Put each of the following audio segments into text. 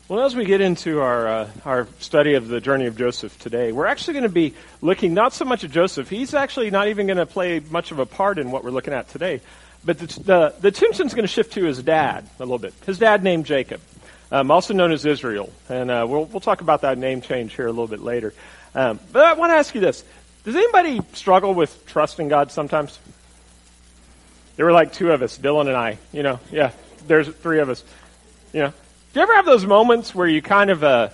Well, as we get into our study of the journey of Joseph today, we're actually going to be looking not so much at Joseph. He's actually not even going to play much of a part in what we're looking at today. But the attention's going to shift to his dad a little bit. His dad named Jacob, also known as Israel. And we'll talk about that name change here a little bit later. But I want to ask you this. Does anybody struggle with trusting God sometimes? There were like two of us, Dylan and I. Yeah, there's three of us. Do you ever have those moments where you kind of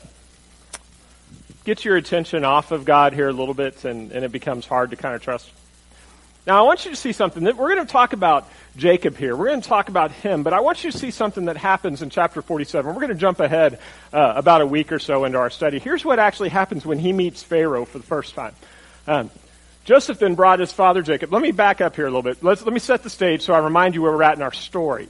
get your attention off of God here a little bit and it becomes hard to kind of trust? Now, I want you to see something. We're going to talk about Jacob here. We're going to talk about him, but I want you to see something that happens in chapter 47. We're going to jump ahead about a week or so into our study. Here's what actually happens when he meets Pharaoh for the first time. Joseph then brought his father Jacob. Let me back up here a little bit. Let me set the stage so I remind you where we're at in our story.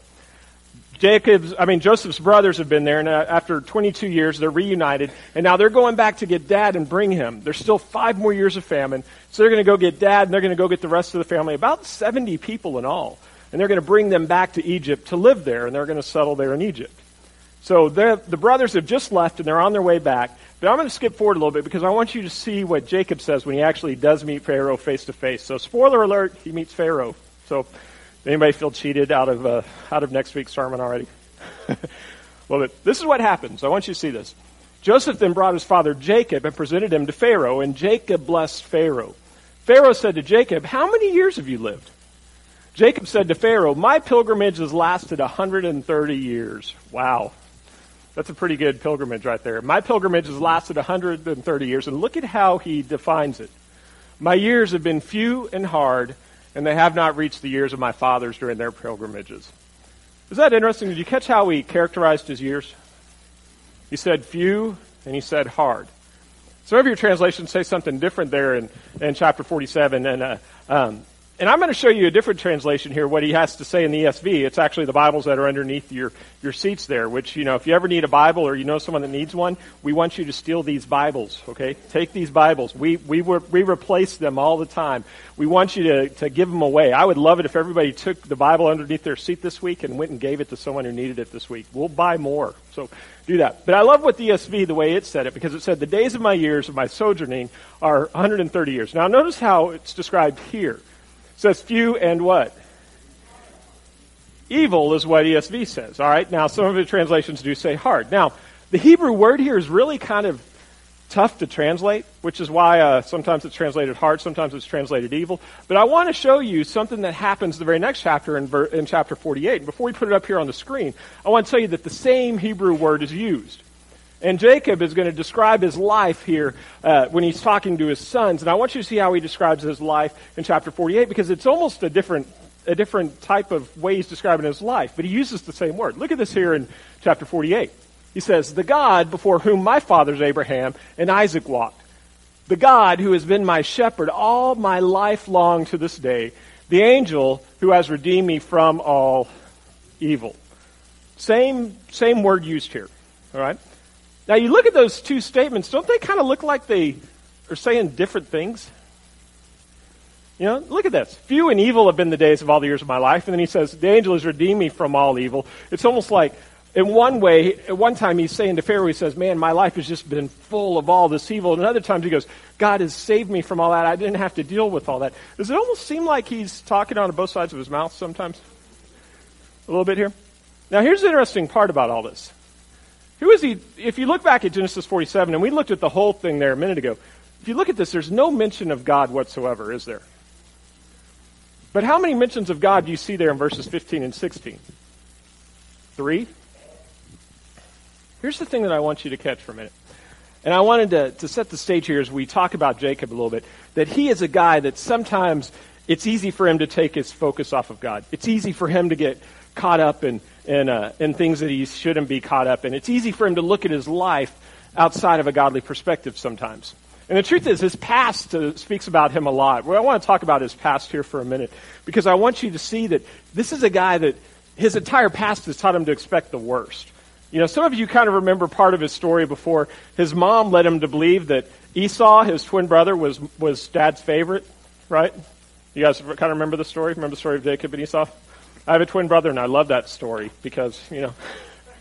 Joseph's brothers have been there, and after 22 years, they're reunited, and now they're going back to get dad and bring him. There's still 5 more years of famine, so they're going to go get dad, and they're going to go get the rest of the family, about 70 people in all, and they're going to bring them back to Egypt to live there, and they're going to settle there in Egypt. So the brothers have just left, and they're on their way back, but I'm going to skip forward a little bit because I want you to see what Jacob says when he actually does meet Pharaoh face to face. So spoiler alert, he meets Pharaoh. So anybody feel cheated out of next week's sermon already? Well, this is what happens. I want you to see this. Joseph then brought his father Jacob and presented him to Pharaoh, and Jacob blessed Pharaoh. Pharaoh said to Jacob, "How many years have you lived?" Jacob said to Pharaoh, "My pilgrimage has lasted 130 years. Wow. That's a pretty good pilgrimage right there. My pilgrimage has lasted 130 years, and look at how he defines it. My years have been few and hard, and they have not reached the years of my fathers during their pilgrimages." Is that interesting? Did you catch how he characterized his years? He said few, and he said hard. Some of your translations say something different there in chapter 47, and I'm going to show you a different translation here, what he has to say in the ESV. It's actually the Bibles that are underneath your seats there, which, if you ever need a Bible or you know someone that needs one, we want you to steal these Bibles, okay? Take these Bibles. We replace them all the time. We want you to give them away. I would love it if everybody took the Bible underneath their seat this week and went and gave it to someone who needed it this week. We'll buy more, so do that. But I love what the ESV, the way it said it, because it said, "The days of my years of my sojourning are 130 years." Now notice how it's described here. It says few and what? Evil is what ESV says. All right. Now, some of the translations do say hard. Now, the Hebrew word here is really kind of tough to translate, which is why sometimes it's translated hard, sometimes it's translated evil. But I want to show you something that happens the very next chapter in chapter 48. And before we put it up here on the screen, I want to tell you that the same Hebrew word is used. And Jacob is going to describe his life here when he's talking to his sons. And I want you to see how he describes his life in chapter 48, because it's almost a different type of way he's describing his life. But he uses the same word. Look at this here in chapter 48. He says, "The God before whom my fathers Abraham and Isaac walked, the God who has been my shepherd all my life long to this day, the angel who has redeemed me from all evil." Same word used here. All right? Now, you look at those two statements, don't they kind of look like they are saying different things? Look at this. "Few and evil have been the days of all the years of my life." And then he says, "The angel has redeemed me from all evil." It's almost like, in one way, at one time he's saying to Pharaoh, he says, "Man, my life has just been full of all this evil." And other times he goes, "God has saved me from all that. I didn't have to deal with all that." Does it almost seem like he's talking out of both sides of his mouth sometimes? A little bit here? Now, here's the interesting part about all this. Who is he? If you look back at Genesis 47, and we looked at the whole thing there a minute ago, if you look at this, there's no mention of God whatsoever, is there? But how many mentions of God do you see there in verses 15 and 16? 3? Here's the thing that I want you to catch for a minute. And I wanted to set the stage here as we talk about Jacob a little bit, that he is a guy that sometimes it's easy for him to take his focus off of God. It's easy for him to get caught up in things that he shouldn't be caught up in. It's easy for him to look at his life outside of a godly perspective sometimes. And the truth is, his past speaks about him a lot. Well, I want to talk about his past here for a minute, because I want you to see that this is a guy that his entire past has taught him to expect the worst. Some of you kind of remember part of his story before. His mom led him to believe that Esau, his twin brother, was Dad's favorite, right? You guys kind of remember the story? Remember the story of Jacob and Esau? I have a twin brother, and I love that story because,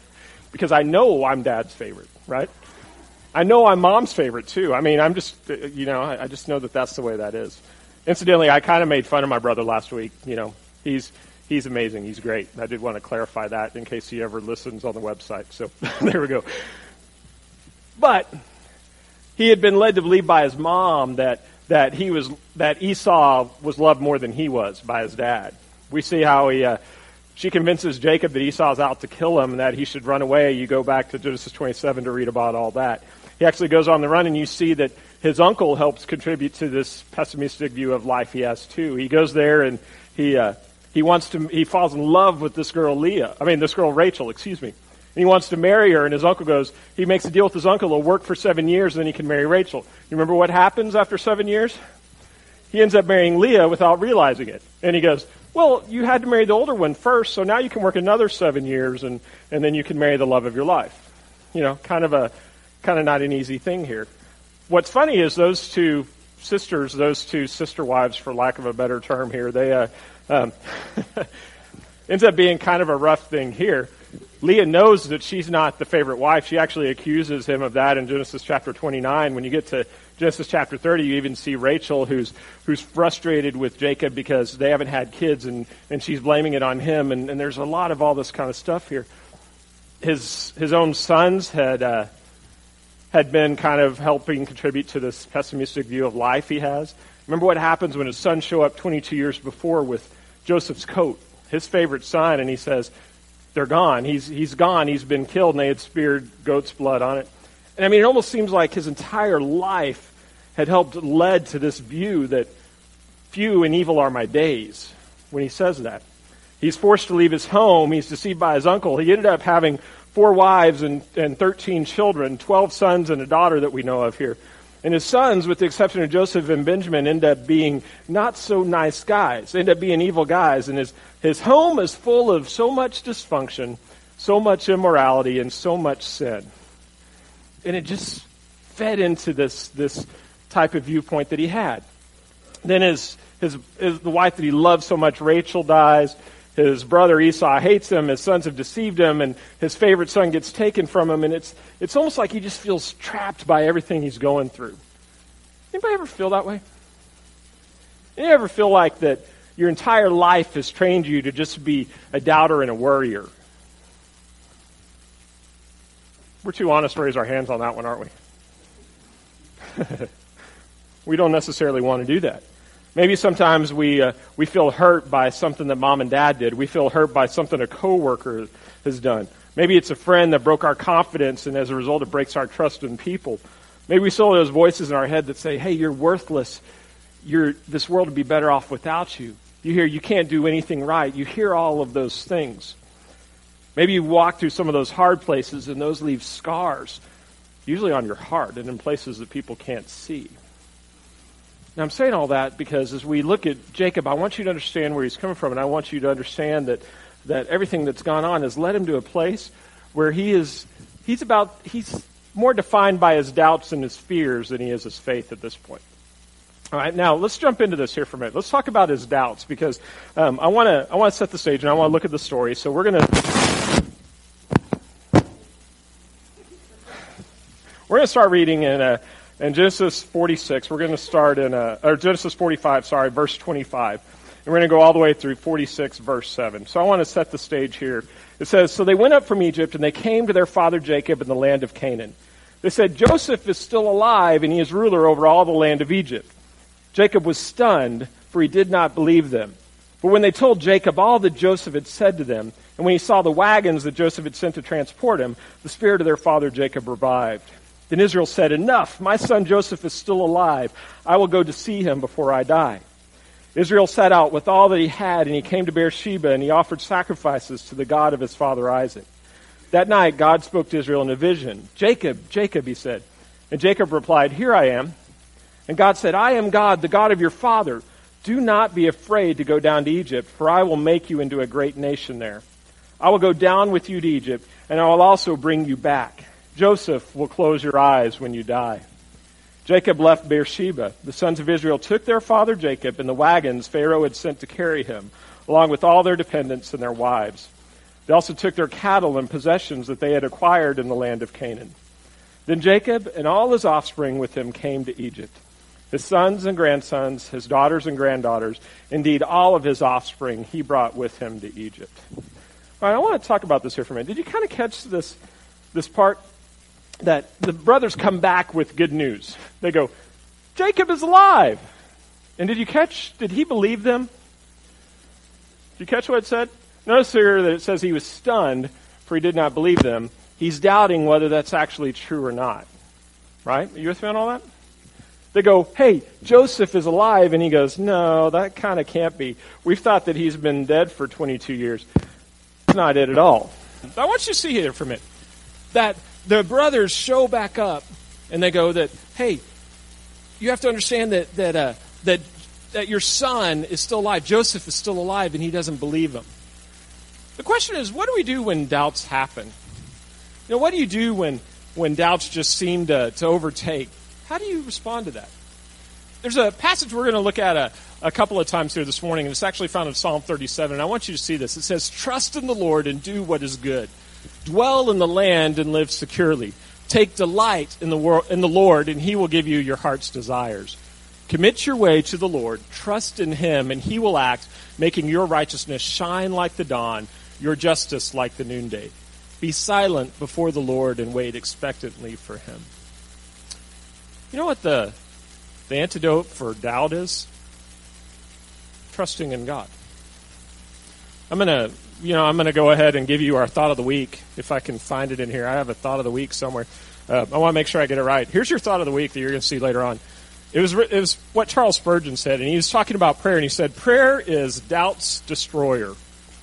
because I know I'm Dad's favorite, right? I know I'm Mom's favorite too. I mean, I'm just, I just know that that's the way that is. Incidentally, I kind of made fun of my brother last week. He's amazing. He's great. I did want to clarify that in case he ever listens on the website. So there we go. But he had been led to believe by his mom that Esau was loved more than he was by his dad. We see how she convinces Jacob that Esau's out to kill him and that he should run away. You go back to Genesis 27 to read about all that. He actually goes on the run, and you see that his uncle helps contribute to this pessimistic view of life he has too. He goes there and he falls in love with this girl Rachel, excuse me. And he wants to marry her, and his uncle he makes a deal with his uncle. He'll work for 7 years, and then he can marry Rachel. You remember what happens after 7 years? He ends up marrying Leah without realizing it. And he goes, well, you had to marry the older one first, so now you can work another 7 years, and then you can marry the love of your life. Kind of not an easy thing here. What's funny is those two sister wives, for lack of a better term here, they ends up being kind of a rough thing here. Leah knows that she's not the favorite wife. She actually accuses him of that in Genesis chapter 29. When you get to Genesis chapter 30, you even see Rachel who's frustrated with Jacob because they haven't had kids, and she's blaming it on him. And there's a lot of all this kind of stuff here. His own sons had been kind of helping contribute to this pessimistic view of life he has. Remember what happens when his sons show up 22 years before with Joseph's coat, his favorite son, and he says, they're gone. He's gone. He's been killed, and they had speared goat's blood on it. And I mean, it almost seems like his entire life had led to this view that few and evil are my days when he says that. He's forced to leave his home. He's deceived by his uncle. He ended up having 4 wives and 13 children, 12 sons and a daughter that we know of here. And his sons, with the exception of Joseph and Benjamin, end up being not so nice guys. They end up being evil guys. And his home is full of so much dysfunction, so much immorality, and so much sin. And it just fed into this type of viewpoint that he had. Then the wife that he loved so much, Rachel, dies. His brother Esau hates him. His sons have deceived him, and his favorite son gets taken from him. And it's almost like he just feels trapped by everything he's going through. Anybody ever feel that way? Anybody ever feel like that your entire life has trained you to just be a doubter and a worrier? We're too honest to raise our hands on that one, aren't we? We don't necessarily want to do that. Maybe sometimes we feel hurt by something that mom and dad did. We feel hurt by something a coworker has done. Maybe it's a friend that broke our confidence, and as a result, it breaks our trust in people. Maybe we still have those voices in our head that say, hey, you're worthless. This world would be better off without you. You hear you can't do anything right. You hear all of those things. Maybe you walk through some of those hard places, and those leave scars, usually on your heart and in places that people can't see. Now, I'm saying all that because as we look at Jacob, I want you to understand where he's coming from, and I want you to understand that everything that's gone on has led him to a place where he's more defined by his doubts and his fears than he is his faith at this point. All right, now let's jump into this here for a minute. Let's talk about his doubts because I want to set the stage and I want to look at the story. So we're going to start reading in Genesis 46. We're going to start or Genesis 45, verse 25. And we're going to go all the way through 46, verse 7. So I want to set the stage here. It says, so they went up from Egypt, and they came to their father Jacob in the land of Canaan. They said, Joseph is still alive, and he is ruler over all the land of Egypt. Jacob was stunned, for he did not believe them. But when they told Jacob all that Joseph had said to them, and when he saw the wagons that Joseph had sent to transport him, the spirit of their father Jacob revived. Then Israel said, enough, my son Joseph is still alive. I will go to see him before I die. Israel set out with all that he had, and he came to Beersheba, and he offered sacrifices to the God of his father Isaac. That night God spoke to Israel in a vision. Jacob, Jacob, he said. And Jacob replied, here I am. And God said, I am God, the God of your father. Do not be afraid to go down to Egypt, for I will make you into a great nation there. I will go down with you to Egypt, and I will also bring you back. Joseph will close your eyes when you die. Jacob left Beersheba. The sons of Israel took their father Jacob in the wagons Pharaoh had sent to carry him, along with all their dependents and their wives. They also took their cattle and possessions that they had acquired in the land of Canaan. Then Jacob and all his offspring with him came to Egypt. His sons and grandsons, his daughters and granddaughters, indeed all of his offspring he brought with him to Egypt. All right, I want to talk about this here for a minute. Did you kind of catch this part? That the brothers come back with good news. They go, Jacob is alive. And did he believe them? Did you catch what it said? Notice here that it says he was stunned, for he did not believe them. He's doubting whether that's actually true or not. Right? Are you with me on all that? They go, hey, Joseph is alive. And he goes, no, that kind of can't be. We've thought that he's been dead for 22 years. That's not it at all. I want you to see here for a minute that the brothers show back up and they go that, hey, you have to understand that your son is still alive. Joseph is still alive and he doesn't believe him. The question is, what do we do when doubts happen? You know, what do you do when doubts just seem to overtake? How do you respond to that? There's a passage we're going to look at a couple of times here this morning, and it's actually found in Psalm 37, and I want you to see this. It says, trust in the Lord and do what is good. Dwell in the land and live securely. Take delight in the Lord, and he will give you your heart's desires. Commit your way to the Lord. Trust in him, and he will act, making your righteousness shine like the dawn, your justice like the noonday. Be silent before the Lord and wait expectantly for him. You know what the antidote for doubt is? Trusting in God. I'm going to go ahead and give you our thought of the week, if I can find it in here. I have a thought of the week somewhere. I want to make sure I get it right. Here's your thought of the week that you're going to see later on. It was what Charles Spurgeon said, and he was talking about prayer, and he said, prayer is doubt's destroyer.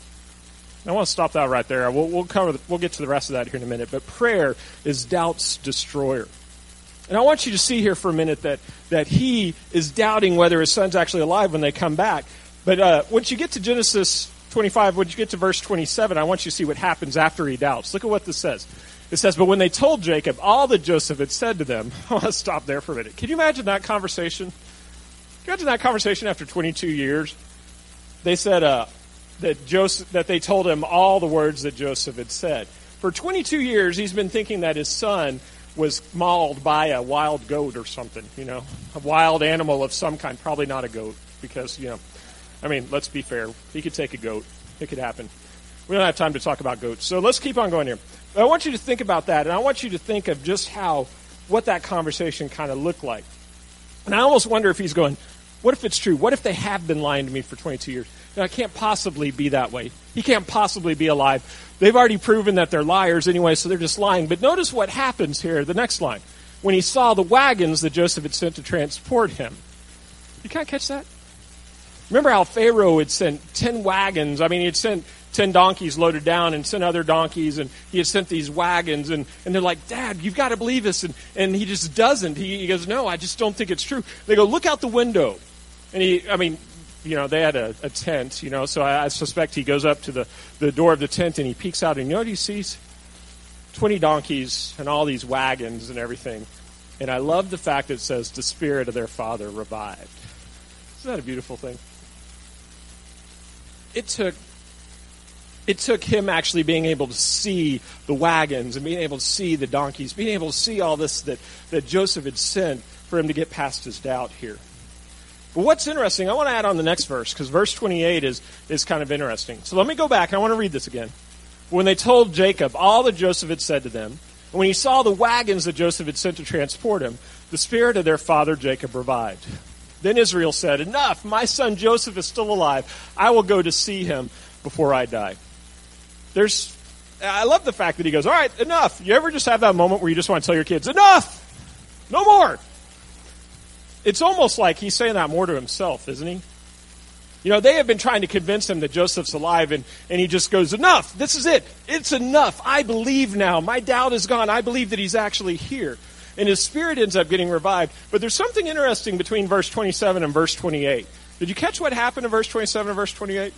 I want to stop that right there. We'll get to the rest of that here in a minute, but prayer is doubt's destroyer. And I want you to see here for a minute that he is doubting whether his son's actually alive when they come back. But once you get to Genesis 25, when you get to verse 27, I want you to see what happens after he doubts. Look at what this says. It says, but when they told Jacob all that Joseph had said to them, I want to stop there for a minute. Can you imagine that conversation? Can you imagine that conversation after 22 years? They said that they told him all the words that Joseph had said. For 22 years, he's been thinking that his son was mauled by a wild goat or something, a wild animal of some kind, probably not a goat, because, let's be fair. He could take a goat. It could happen. We don't have time to talk about goats, so let's keep on going here. But I want you to think about that, and I want you to think of just what that conversation kind of looked like. And I almost wonder if he's going, what if it's true? What if they have been lying to me for 22 years? It can't possibly be that way. He can't possibly be alive. They've already proven that they're liars anyway, so they're just lying. But notice what happens here, the next line. When he saw the wagons that Joseph had sent to transport him. You can't catch that? Remember how Pharaoh had sent 10 wagons. He had sent 10 donkeys loaded down and sent other donkeys, and he had sent these wagons, and they're like, Dad, you've got to believe this. And he just doesn't. He goes, no, I just don't think it's true. They go, look out the window. And they had a tent, so I suspect he goes up to the door of the tent and he peeks out, and you know what he sees? 20 donkeys and all these wagons and everything. And I love the fact that it says the spirit of their father revived. Isn't that a beautiful thing? It took him actually being able to see the wagons and being able to see the donkeys, being able to see all this that Joseph had sent for him to get past his doubt here. But what's interesting, I want to add on the next verse, because verse 28 is kind of interesting. So let me go back, and I want to read this again. When they told Jacob all that Joseph had said to them, and when he saw the wagons that Joseph had sent to transport him, the spirit of their father Jacob revived. Then Israel said, enough, my son Joseph is still alive. I will go to see him before I die. I love the fact that he goes, all right, enough. You ever just have that moment where you just want to tell your kids, enough, no more? It's almost like he's saying that more to himself, isn't he? They have been trying to convince him that Joseph's alive, and he just goes, enough, this is it. It's enough. I believe now. My doubt is gone. I believe that he's actually here. And his spirit ends up getting revived. But there's something interesting between verse 27 and verse 28. Did you catch what happened in verse 27 and verse 28?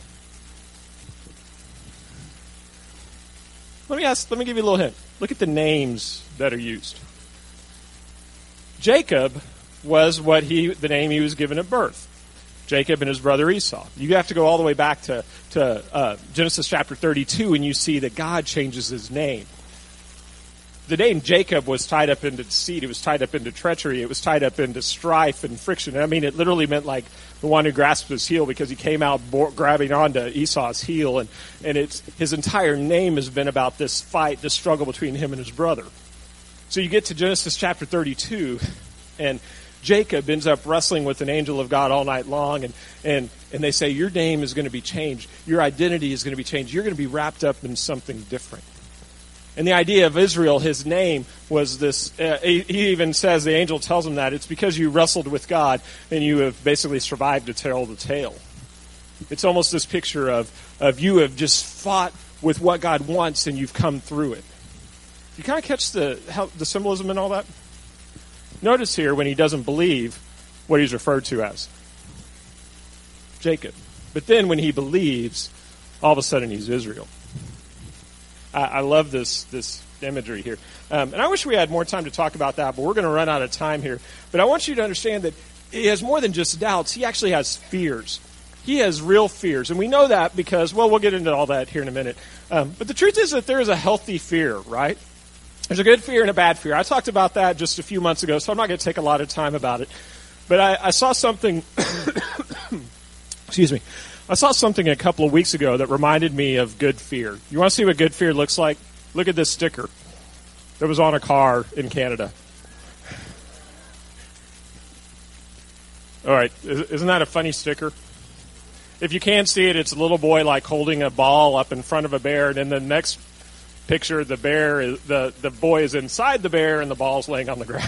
Let me give you a little hint. Look at the names that are used. Jacob was the name he was given at birth. Jacob and his brother Esau. You have to go all the way back to Genesis chapter 32, and you see that God changes his name. The name Jacob was tied up into deceit. It was tied up into treachery. It was tied up into strife and friction. I mean, it literally meant like the one who grasped his heel, because he came out grabbing onto Esau's heel. And his entire name has been about this fight, this struggle between him and his brother. So you get to Genesis chapter 32, and Jacob ends up wrestling with an angel of God all night long, and they say, your name is going to be changed. Your identity is going to be changed. You're going to be wrapped up in something different. And the idea of Israel, his name was this, he even says, the angel tells him that, it's because you wrestled with God and you have basically survived to tell the tale. It's almost this picture of you have just fought with what God wants and you've come through it. You kind of catch the symbolism in all that? Notice here when he doesn't believe what he's referred to as Jacob. But then when he believes, all of a sudden he's Israel. I love this imagery here. And I wish we had more time to talk about that, but we're going to run out of time here. But I want you to understand that he has more than just doubts. He actually has fears. He has real fears. And we know that because, well, we'll get into all that here in a minute. But the truth is that there is a healthy fear, right? There's a good fear and a bad fear. I talked about that just a few months ago, so I'm not going to take a lot of time about it. But I saw something, excuse me, I saw something a couple of weeks ago that reminded me of good fear. You want to see what good fear looks like? Look at this sticker that was on a car in Canada. All right, isn't that a funny sticker? If you can't see it, it's a little boy like holding a ball up in front of a bear, and then the next picture, the boy is inside the bear and the ball's laying on the ground.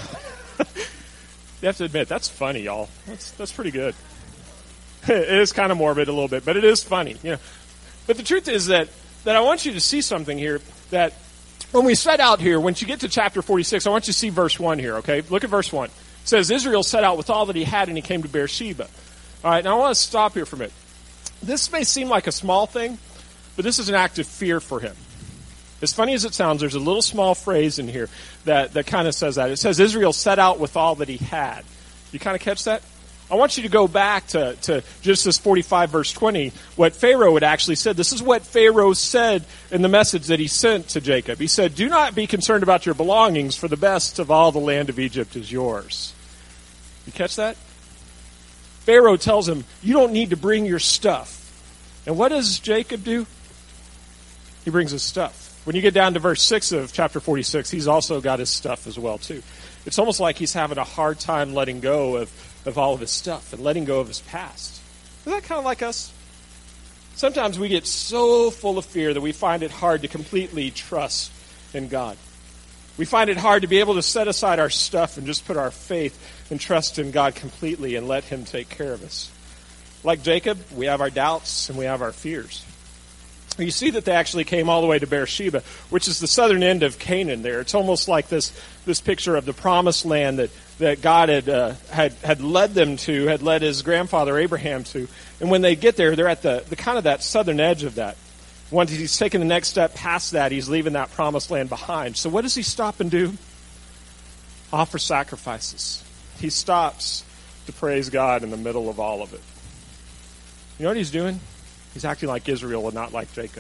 You have to admit, that's funny, y'all. That's pretty good. It is kind of morbid a little bit, but it is funny. You know. But the truth is that I want you to see something here, that when we set out here, once you get to chapter 46, I want you to see verse 1 here, okay? Look at verse 1. It says, Israel set out with all that he had, and he came to Beersheba. All right, now I want to stop here for a minute. This may seem like a small thing, but this is an act of fear for him. As funny as it sounds, there's a little small phrase in here that kind of says that. It says, Israel set out with all that he had. You kind of catch that? I want you to go back to Genesis 45, verse 20, what Pharaoh had actually said. This is what Pharaoh said in the message that he sent to Jacob. He said, do not be concerned about your belongings, for the best of all the land of Egypt is yours. You catch that? Pharaoh tells him, you don't need to bring your stuff. And what does Jacob do? He brings his stuff. When you get down to verse 6 of chapter 46, he's also got his stuff as well, too. It's almost like he's having a hard time letting go of all of his stuff and letting go of his past. Isn't that kind of like us? Sometimes we get so full of fear that we find it hard to completely trust in God. We find it hard to be able to set aside our stuff and just put our faith and trust in God completely and let him take care of us. Like Jacob, we have our doubts and we have our fears. You see that they actually came all the way to Beersheba, which is the southern end of Canaan there. It's almost like this picture of the promised land that God had led them to, had led his grandfather Abraham to. And when they get there, they're at the kind of that southern edge of that. Once he's taken the next step past that, he's leaving that promised land behind. So what does he stop and do? Offer sacrifices. He stops to praise God in the middle of all of it. You know what he's doing? He's acting like Israel and not like Jacob.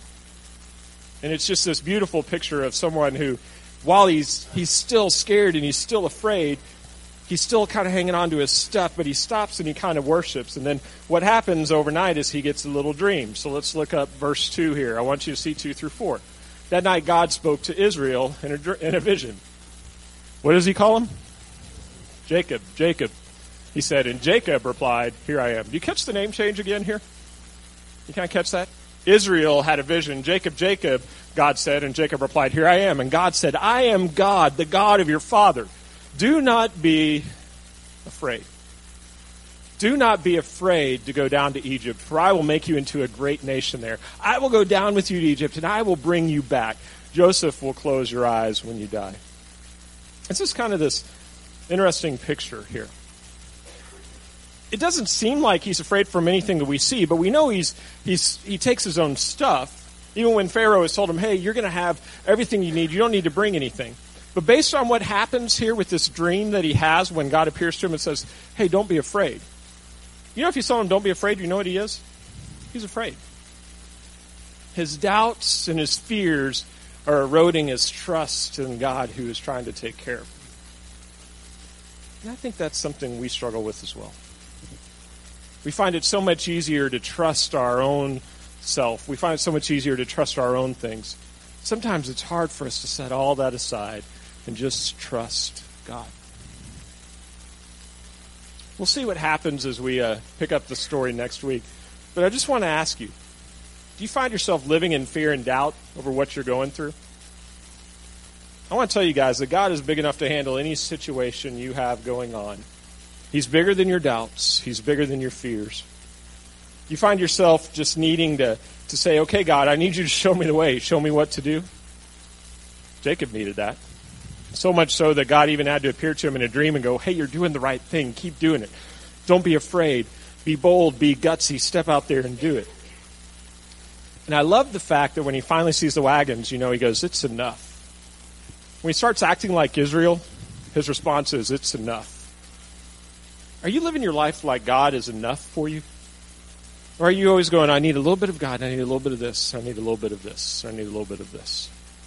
And it's just this beautiful picture of someone who, while he's still scared and he's still afraid, he's still kind of hanging on to his stuff, but he stops and he kind of worships. And then what happens overnight is he gets a little dream. So let's look up verse 2 here. I want you to see 2 through 4. That night God spoke to Israel in a vision. What does he call him? Jacob. Jacob, he said. And Jacob replied, here I am. Do you catch the name change again here? You kind of catch that? Israel had a vision. Jacob, Jacob, God said, and Jacob replied, here I am. And God said, I am God, the God of your father. Do not be afraid. Do not be afraid to go down to Egypt, for I will make you into a great nation there. I will go down with you to Egypt, and I will bring you back. Joseph will close your eyes when you die. It's just kind of this interesting picture here. It doesn't seem like he's afraid from anything that we see, but we know he takes his own stuff. Even when Pharaoh has told him, hey, you're going to have everything you need. You don't need to bring anything. But based on what happens here with this dream that he has when God appears to him and says, hey, don't be afraid. You know, if you tell him, don't be afraid, you know what he is? He's afraid. His doubts and his fears are eroding his trust in God who is trying to take care of him. And I think that's something we struggle with as well. We find it so much easier to trust our own self. We find it so much easier to trust our own things. Sometimes it's hard for us to set all that aside and just trust God. We'll see what happens as we pick up the story next week. But I just want to ask you, do you find yourself living in fear and doubt over what you're going through? I want to tell you guys that God is big enough to handle any situation you have going on. He's bigger than your doubts. He's bigger than your fears. You find yourself just needing to say, okay, God, I need you to show me the way. Show me what to do. Jacob needed that. So much so that God even had to appear to him in a dream and go, hey, you're doing the right thing. Keep doing it. Don't be afraid. Be bold. Be gutsy. Step out there and do it. And I love the fact that when he finally sees the wagons, he goes, it's enough. When he starts acting like Israel, his response is, it's enough. Are you living your life like God is enough for you? Or are you always going, I need a little bit of God, I need a little bit of this, I need a little bit of this, I need a little bit of this?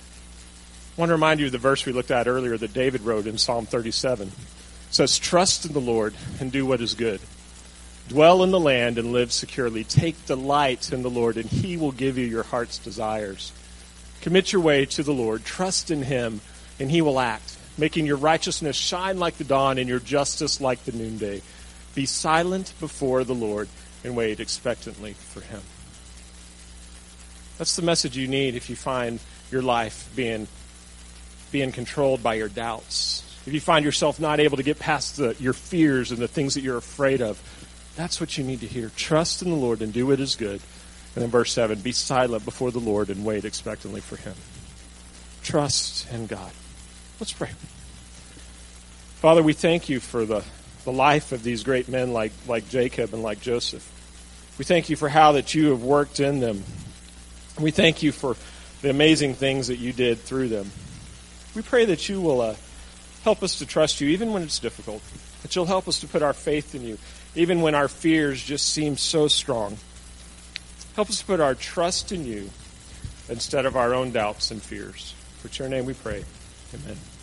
I want to remind you of the verse we looked at earlier that David wrote in Psalm 37. It says, trust in the Lord and do what is good. Dwell in the land and live securely. Take delight in the Lord, and he will give you your heart's desires. Commit your way to the Lord. Trust in him, and he will act, making your righteousness shine like the dawn and your justice like the noonday. Be silent before the Lord and wait expectantly for him. That's the message you need if you find your life being controlled by your doubts. If you find yourself not able to get past your fears and the things that you're afraid of, that's what you need to hear. Trust in the Lord and do what is good. And then verse 7, be silent before the Lord and wait expectantly for him. Trust in God. Let's pray. Father, we thank you for the life of these great men like Jacob and like Joseph. We thank you for how that you have worked in them. We thank you for the amazing things that you did through them. We pray that you will help us to trust you even when it's difficult, that you'll help us to put our faith in you even when our fears just seem so strong. Help us to put our trust in you instead of our own doubts and fears. For your name we pray. Amen.